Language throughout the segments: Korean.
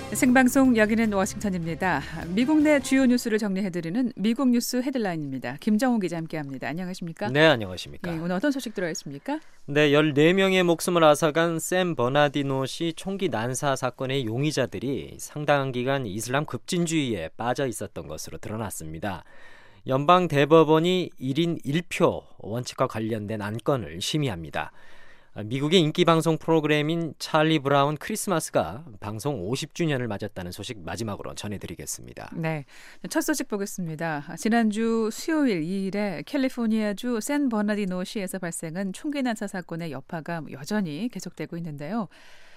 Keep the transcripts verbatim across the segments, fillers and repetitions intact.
생방송 여기는 워싱턴입니다. 미국 내 주요 뉴스를 정리해드리는 미국 뉴스 헤드라인입니다. 김정우 기자 함께합니다. 안녕하십니까? 네, 안녕하십니까? 예, 오늘 어떤 소식 들어 있습니까? 네, 열네 명의 목숨을 앗아간 샘 버나디노 씨 총기 난사 사건의 용의자들이 상당한 기간 이슬람 급진주의에 빠져 있었던 것으로 드러났습니다. 연방 대법원이 일 인 일 표 원칙과 관련된 안건을 심의합니다. 미국의 인기 방송 프로그램인 찰리 브라운 크리스마스가 방송 오십 주년을 맞았다는 소식 마지막으로 전해드리겠습니다. 네, 첫 소식 보겠습니다. 지난주 수요일 이 일에 캘리포니아주 샌 버나디노시에서 발생한 총기 난사 사건의 여파가 여전히 계속되고 있는데요.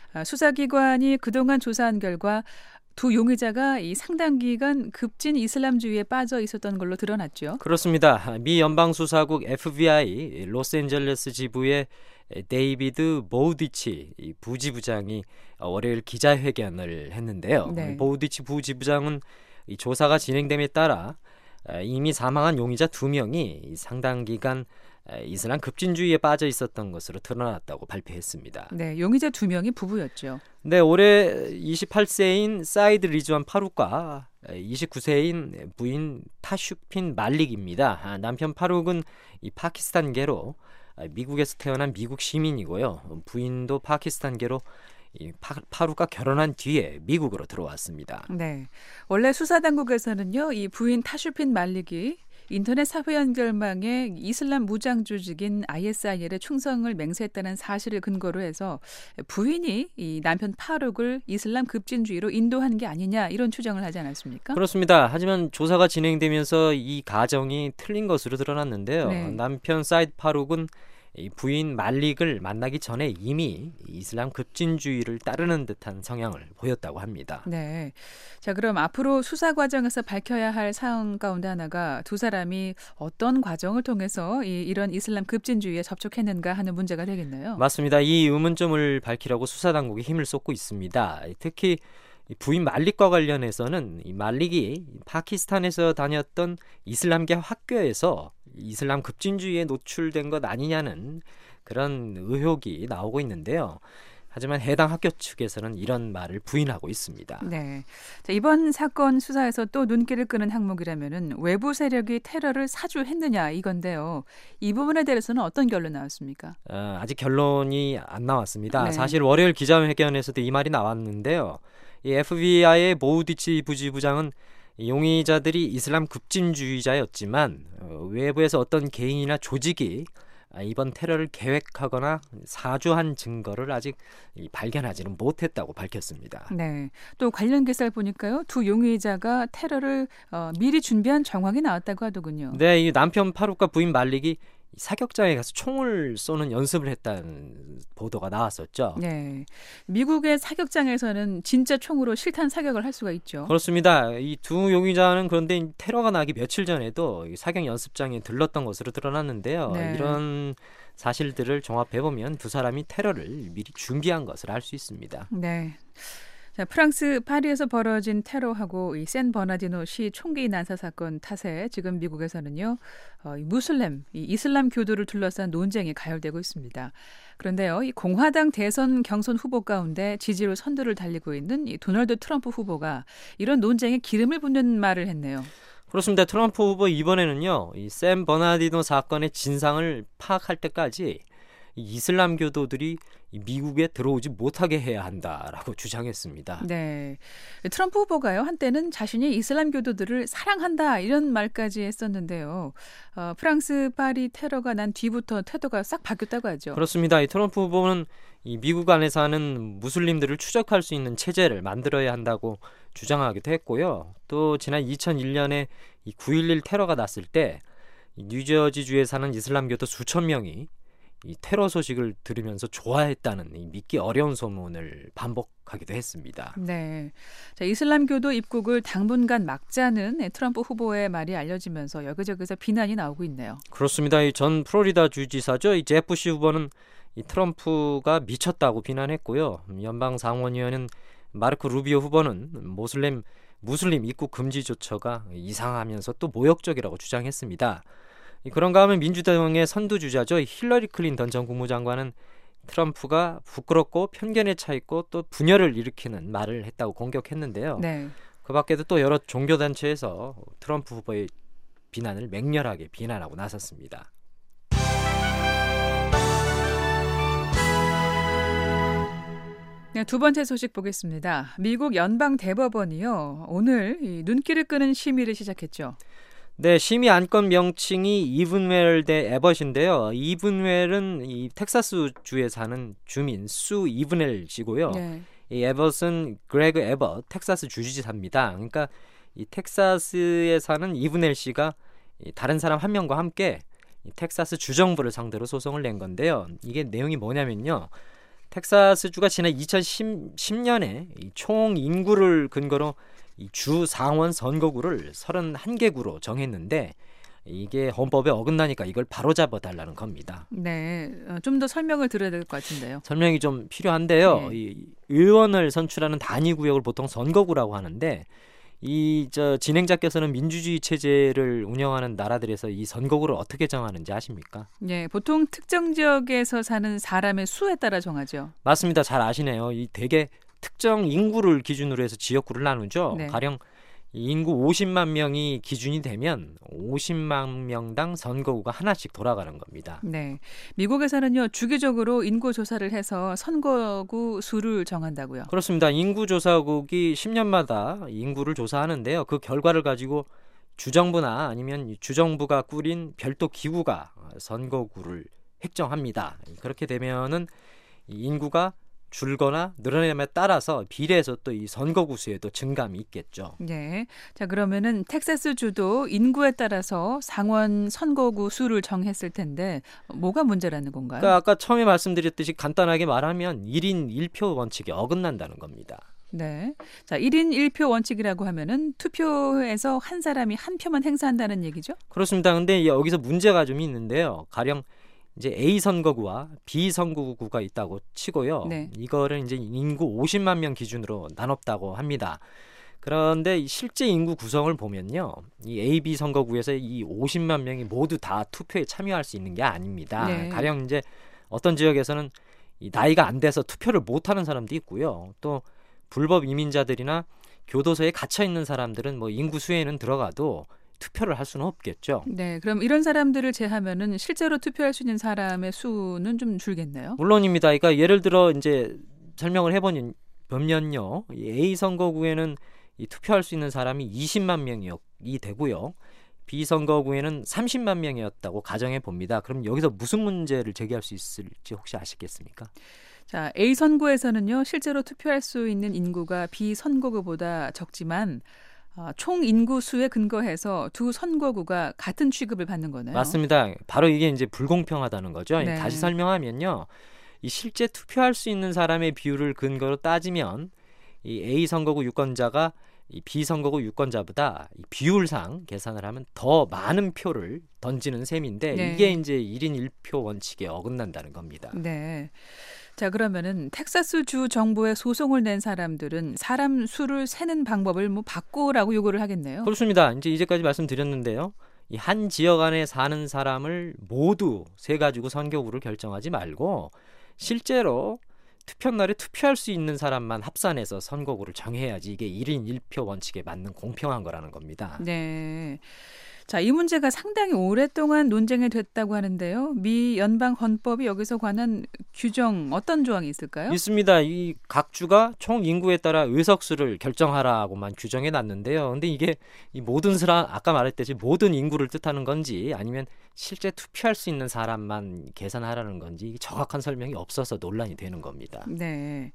수사기관이 그동안 조사한 결과 두 용의자가 이 상당 기간 급진 이슬람주의에 빠져 있었던 걸로 드러났죠. 그렇습니다. 미 연방수사국 에프비아이 로스앤젤레스 지부의 데이비드 보우디치 부지부장이 월요일 기자회견을 했는데요. 네. 보우디치 부지부장은 이 조사가 진행됨에 따라 이미 사망한 용의자 두 명이 상당 기간 이슬람 급진주의에 빠져 있었던 것으로 드러났다고 발표했습니다. 네, 용의자 두 명이 부부였죠. 네, 올해 이십팔 세인 사이드 리즈완 파룩과 이십구 세인 부인 타슈핀 말릭입니다. 남편 파룩은 이 파키스탄계로 미국에서 태어난 미국 시민이고요. 부인도 파키스탄계로 이 파, 파룩과 결혼한 뒤에 미국으로 들어왔습니다. 네, 원래 수사당국에서는요, 이 부인 타슈핀 말릭이 인터넷 사회 연결망에 이슬람 무장 조직인 아이에스아이엘에 충성을 맹세했다는 사실을 근거로 해서 부인이 이 남편 파룩을 이슬람 급진주의로 인도한 게 아니냐 이런 추정을 하지 않았습니까? 그렇습니다. 하지만 조사가 진행되면서 이 가정이 틀린 것으로 드러났는데요. 네. 남편 사이드 파룩은 이 부인 말릭을 만나기 전에 이미 이슬람 급진주의를 따르는 듯한 성향을 보였다고 합니다. 네. 자, 그럼 앞으로 수사 과정에서 밝혀야 할 사항 가운데 하나가 두 사람이 어떤 과정을 통해서 이, 이런 이슬람 급진주의에 접촉했는가 하는 문제가 되겠네요. 맞습니다. 이 의문점을 밝히려고 수사당국이 힘을 쏟고 있습니다. 특히 부인 말릭과 관련해서는 이 말릭이 파키스탄에서 다녔던 이슬람계 학교에서 이슬람 급진주의에 노출된 것 아니냐는 그런 의혹이 나오고 있는데요. 하지만 해당 학교 측에서는 이런 말을 부인하고 있습니다. 네. 자, 이번 사건 수사에서 또 눈길을 끄는 항목이라면은 외부 세력이 테러를 사주했느냐 이건데요. 이 부분에 대해서는 어떤 결론 나왔습니까? 어, 아직 결론이 안 나왔습니다. 네. 사실 월요일 기자회견에서도 이 말이 나왔는데요. 이 에프비아이의 보우디치 부지부장은 용의자들이 이슬람 급진주의자였지만 어, 외부에서 어떤 개인이나 조직이 이번 테러를 계획하거나 사주한 증거를 아직 발견하지는 못했다고 밝혔습니다. 네. 또 관련 기사를 보니까요. 두 용의자가 테러를 어, 미리 준비한 정황이 나왔다고 하더군요. 네, 이 남편 파룩과 부인 말릭이 사격장에 가서 총을 쏘는 연습을 했다는 보도가 나왔었죠. 네. 미국의 사격장에서는 진짜 총으로 실탄 사격을 할 수가 있죠. 그렇습니다. 이 두 용의자는 그런데 테러가 나기 며칠 전에도 사격 연습장에 들렀던 것으로 드러났는데요. 네. 이런 사실들을 종합해보면 두 사람이 테러를 미리 준비한 것을 알 수 있습니다. 네. 자, 프랑스 파리에서 벌어진 테러하고 이 샌 버나디노 시 총기 난사 사건 탓에 지금 미국에서는요, 어, 이 무슬림, 이 이슬람 교도를 둘러싼 논쟁이 가열되고 있습니다. 그런데요, 이 공화당 대선 경선 후보 가운데 지지로 선두를 달리고 있는 이 도널드 트럼프 후보가 이런 논쟁에 기름을 붓는 말을 했네요. 그렇습니다. 트럼프 후보 이번에는요, 이 샘 버나디노 사건의 진상을 파악할 때까지 이 이슬람 교도들이 미국에 들어오지 못하게 해야 한다라고 주장했습니다. 네, 트럼프 후보가요 한때는 자신이 이슬람 교도들을 사랑한다 이런 말까지 했었는데요. 어, 프랑스 파리 테러가 난 뒤부터 태도가 싹 바뀌었다고 하죠. 그렇습니다. 이 트럼프 후보는 이 미국 안에 사는 무슬림들을 추적할 수 있는 체제를 만들어야 한다고 주장하기도 했고요. 또 지난 이천일 년에 이 구일일 테러가 났을 때 뉴저지주에 사는 이슬람 교도 수천 명이 이 테러 소식을 들으면서 좋아했다는 이 믿기 어려운 소문을 반복하기도 했습니다. 네, 자, 이슬람교도 입국을 당분간 막자는 트럼프 후보의 말이 알려지면서 여기저기서 비난이 나오고 있네요. 그렇습니다. 이 전 플로리다 주지사죠. 이 제프 부시 후보는 이 트럼프가 미쳤다고 비난했고요. 연방 상원의원은 마르코 루비오 후보는 모슬렘 무슬림 입국 금지 조처가 이상하면서 또 모욕적이라고 주장했습니다. 그런가 하면 민주당의 선두주자죠. 힐러리 클린턴 전 국무장관은 트럼프가 부끄럽고 편견에 차 있고 또 분열을 일으키는 말을 했다고 공격했는데요. 네. 그 밖에도 또 여러 종교단체에서 트럼프 후보의 비난을 맹렬하게 비난하고 나섰습니다. 네, 두 번째 소식 보겠습니다. 미국 연방 대법원이요. 오늘 이 눈길을 끄는 심의를 시작했죠. 네, 심의 안건 명칭이 이븐웰 대 에벗인데요. 이븐웰은 이 텍사스 주에 사는 주민 수 이븐웰 씨고요. 네. 이 에벗은 그레그 에벗 텍사스 주지사입니다. 그러니까 이 텍사스에 사는 이븐웰 씨가 이 다른 사람 한 명과 함께 이 텍사스 주정부를 상대로 소송을 낸 건데요. 이게 내용이 뭐냐면요. 텍사스 주가 지난 이천십 년에 이 총 인구를 근거로 이 주 상원 선거구를 서른한 개 구로 정했는데 이게 헌법에 어긋나니까 이걸 바로잡아 달라는 겁니다. 네, 좀 더 설명을 드려야 될 것 같은데요. 설명이 좀 필요한데요. 네. 이 의원을 선출하는 단위 구역을 보통 선거구라고 하는데 이 저 진행자께서는 민주주의 체제를 운영하는 나라들에서 이 선거구를 어떻게 정하는지 아십니까? 네, 보통 특정 지역에서 사는 사람의 수에 따라 정하죠. 맞습니다. 잘 아시네요. 이 대개 특정 인구를 기준으로 해서 지역구를 나누죠. 네. 가령 인구 오십만 명이 기준이 되면 오십만 명당 선거구가 하나씩 돌아가는 겁니다. 네, 미국에서는요 주기적으로 인구 조사를 해서 선거구 수를 정한다고요. 그렇습니다. 인구조사국이 십 년마다 인구를 조사하는데요. 그 결과를 가지고 주정부나 아니면 주정부가 꾸린 별도 기구가 선거구를 획정합니다. 그렇게 되면은 인구가 줄거나 늘어남에 따라서 비례해서 또 이 선거구 수에도 증감이 있겠죠. 네, 자 그러면은 텍사스 주도 인구에 따라서 상원 선거구 수를 정했을 텐데 뭐가 문제라는 건가요? 그러니까 아까 처음에 말씀드렸듯이 간단하게 말하면 일 인 일 표 원칙에 어긋난다는 겁니다. 네, 자 일 인 일 표 원칙이라고 하면은 투표에서 한 사람이 한 표만 행사한다는 얘기죠? 그렇습니다. 근데 여기서 문제가 좀 있는데요. 가령 이제 A 선거구와 B 선거구가 있다고 치고요. 네. 이거를 이제 인구 오십만 명 기준으로 나눴다고 합니다. 그런데 실제 인구 구성을 보면요. 이 A, B 선거구에서 이 오십만 명이 모두 다 투표에 참여할 수 있는 게 아닙니다. 네. 가령 이제 어떤 지역에서는 이 나이가 안 돼서 투표를 못하는 사람도 있고요. 또 불법 이민자들이나 교도소에 갇혀 있는 사람들은 뭐 인구 수에는 들어가도 투표를 할 수는 없겠죠. 네, 그럼 이런 사람들을 제하면은 실제로 투표할 수 있는 사람의 수는 좀 줄겠네요. 물론입니다. 그러니까 예를 들어 이제 설명을 해보면요, 이 A 선거구에는 이 투표할 수 있는 사람이 이십만 명이 되고요. B 선거구에는 삼십만 명이었다고 가정해 봅니다. 그럼 여기서 무슨 문제를 제기할 수 있을지 혹시 아시겠습니까? 자, A 선구에서는요 실제로 투표할 수 있는 인구가 B 선거구보다 적지만 어, 총 인구 수에 근거해서 두 선거구가 같은 취급을 받는 거네요. 맞습니다. 바로 이게 이제 불공평하다는 거죠. 네. 다시 설명하면요, 이 실제 투표할 수 있는 사람의 비율을 근거로 따지면 이 A 선거구 유권자가 이 B 선거구 유권자보다 이 비율상 계산을 하면 더 많은 표를 던지는 셈인데 네. 이게 이제 일 인 일 표 원칙에 어긋난다는 겁니다. 네. 자, 그러면은 텍사스 주 정부에 소송을 낸 사람들은 사람 수를 세는 방법을 뭐 바꾸라고 요구를 하겠네요. 그렇습니다. 이제 이제까지 말씀드렸는데요. 이 한 지역 안에 사는 사람을 모두 세 가지고 선거구를 결정하지 말고 실제로 투표 날에 투표할 수 있는 사람만 합산해서 선거구를 정해야지 이게 일 인 일 표 원칙에 맞는 공평한 거라는 겁니다. 네. 자, 이 문제가 상당히 오랫동안 논쟁이 됐다고 하는데요. 미 연방 헌법이 여기서 관한 규정 어떤 조항이 있을까요? 있습니다. 이 각 주가 총 인구에 따라 의석수를 결정하라고만 규정해 놨는데요. 근데 이게 이 모든 사람, 아까 말했듯이 모든 인구를 뜻하는 건지 아니면 실제 투표할 수 있는 사람만 계산하라는 건지 정확한 설명이 없어서 논란이 되는 겁니다. 네.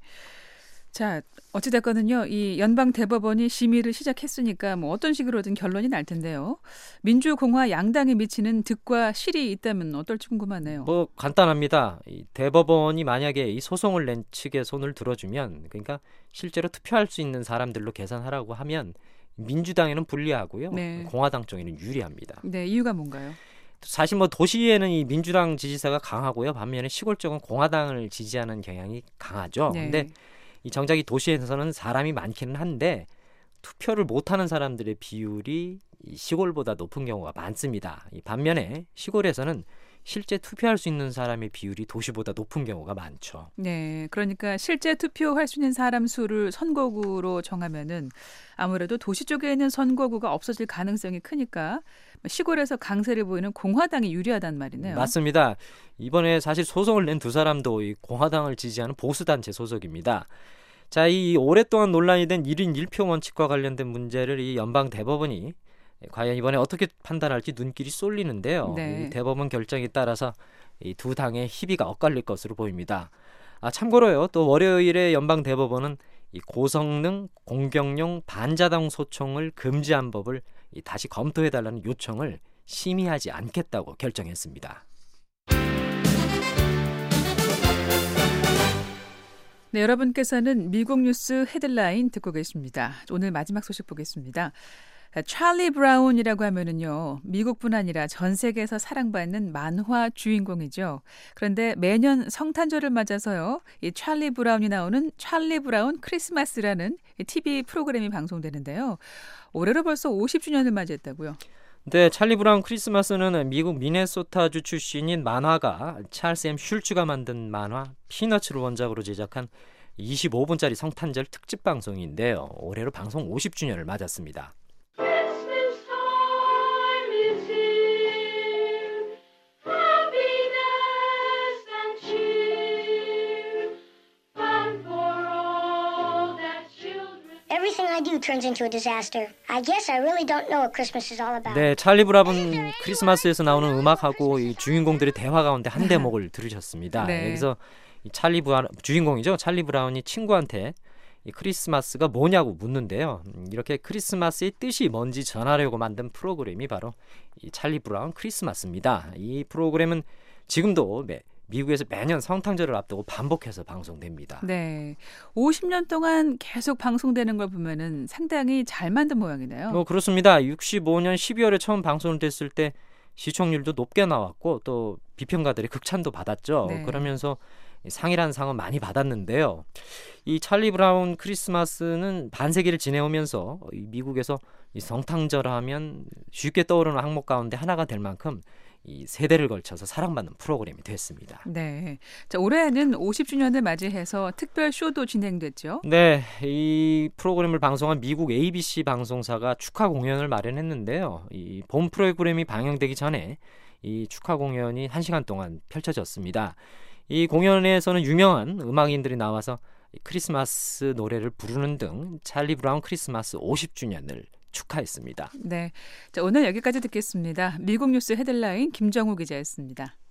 자, 어찌됐거든요. 이 연방 대법원이 심의를 시작했으니까 뭐 어떤 식으로든 결론이 날 텐데요. 민주공화 양당에 미치는 득과 실이 있다면 어떨지 궁금하네요. 뭐 간단합니다. 이 대법원이 만약에 이 소송을 낸 측의 손을 들어주면, 그러니까 실제로 투표할 수 있는 사람들로 계산하라고 하면 민주당에는 불리하고요. 네. 공화당 쪽에는 유리합니다. 네, 이유가 뭔가요? 사실 뭐 도시에는 이 민주당 지지세가 강하고요. 반면에 시골 쪽은 공화당을 지지하는 경향이 강하죠. 네. 근데 이 정작 이 도시에서는 사람이 많기는 한데 투표를 못하는 사람들의 비율이 이 시골보다 높은 경우가 많습니다. 이 반면에 시골에서는 실제 투표할 수 있는 사람의 비율이 도시보다 높은 경우가 많죠. 네, 그러니까 실제 투표할 수 있는 사람 수를 선거구로 정하면은 아무래도 도시 쪽에 있는 선거구가 없어질 가능성이 크니까 시골에서 강세를 보이는 공화당이 유리하단 말이네요. 맞습니다. 이번에 사실 소송을 낸 두 사람도 이 공화당을 지지하는 보수단체 소속입니다. 자, 이 오랫동안 논란이 된 일 인 일 표 원칙과 관련된 문제를 이 연방 대법원이 과연 이번에 어떻게 판단할지 눈길이 쏠리는데요. 네. 이 대법원 결정에 따라서 이 두 당의 희비가 엇갈릴 것으로 보입니다. 아, 참고로요. 또 월요일에 연방 대법원은 이 고성능 공격용 반자동 소총을 금지한 법을 이 다시 검토해달라는 요청을 심의하지 않겠다고 결정했습니다. 네, 여러분께서는 미국 뉴스 헤드라인 듣고 계십니다. 오늘 마지막 소식 보겠습니다. 찰리 브라운이라고 하면은요, 미국뿐 아니라 전 세계에서 사랑받는 만화 주인공이죠. 그런데 매년 성탄절을 맞아서요, 이 찰리 브라운이 나오는 찰리 브라운 크리스마스라는 티비 프로그램이 방송되는데요. 올해로 벌써 오십 주년을 맞이했다고요. 네, 찰리 브라운 크리스마스는 미국 미네소타주 출신인 만화가 찰스 엠 슐츠가 만든 만화 피너츠를 원작으로 제작한 이십오 분짜리 성탄절 특집 방송인데요. 올해로 방송 오십 주년을 맞았습니다. Everything I do turns into a disaster. I guess I really don't know what Christmas is all about. 네, 찰리 브라운 크리스마스에서 나오는 음악하고 이 주인공들의 대화 가운데 한 대목을 들으셨습니다. 네. 여기서 이 찰리 브라운 주인공이죠. 찰리 브라운이 친구한테 이 크리스마스가 뭐냐고 묻는데요. 이렇게 크리스마스의 뜻이 뭔지 전하려고 만든 프로그램이 바로 이 찰리 브라운 크리스마스입니다. 이 프로그램은 지금도 매, 미국에서 매년 성탄절을 앞두고 반복해서 방송됩니다. 네, 오십 년 동안 계속 방송되는 걸 보면은 상당히 잘 만든 모양이네요. 뭐 그렇습니다. 육십오 년 십이월에 처음 방송됐을 때 시청률도 높게 나왔고 또 비평가들이 극찬도 받았죠. 네. 그러면서 상이라는 상은 많이 받았는데요. 이 찰리 브라운 크리스마스는 반세기를 지내오면서 미국에서 이 성탄절 하면 쉽게 떠오르는 항목 가운데 하나가 될 만큼 이 세대를 걸쳐서 사랑받는 프로그램이 됐습니다. 네, 자, 올해는 오십 주년을 맞이해서 특별 쇼도 진행됐죠. 네, 이 프로그램을 방송한 미국 에이비씨 방송사가 축하 공연을 마련했는데요. 이 본 프로그램이 방영되기 전에 이 축하 공연이 한 시간 동안 펼쳐졌습니다. 이 공연에서는 유명한 음악인들이 나와서 크리스마스 노래를 부르는 등 찰리 브라운 크리스마스 오십 주년을 축하했습니다. 네, 자, 오늘 여기까지 듣겠습니다. 미국 뉴스 헤드라인 김정우 기자였습니다.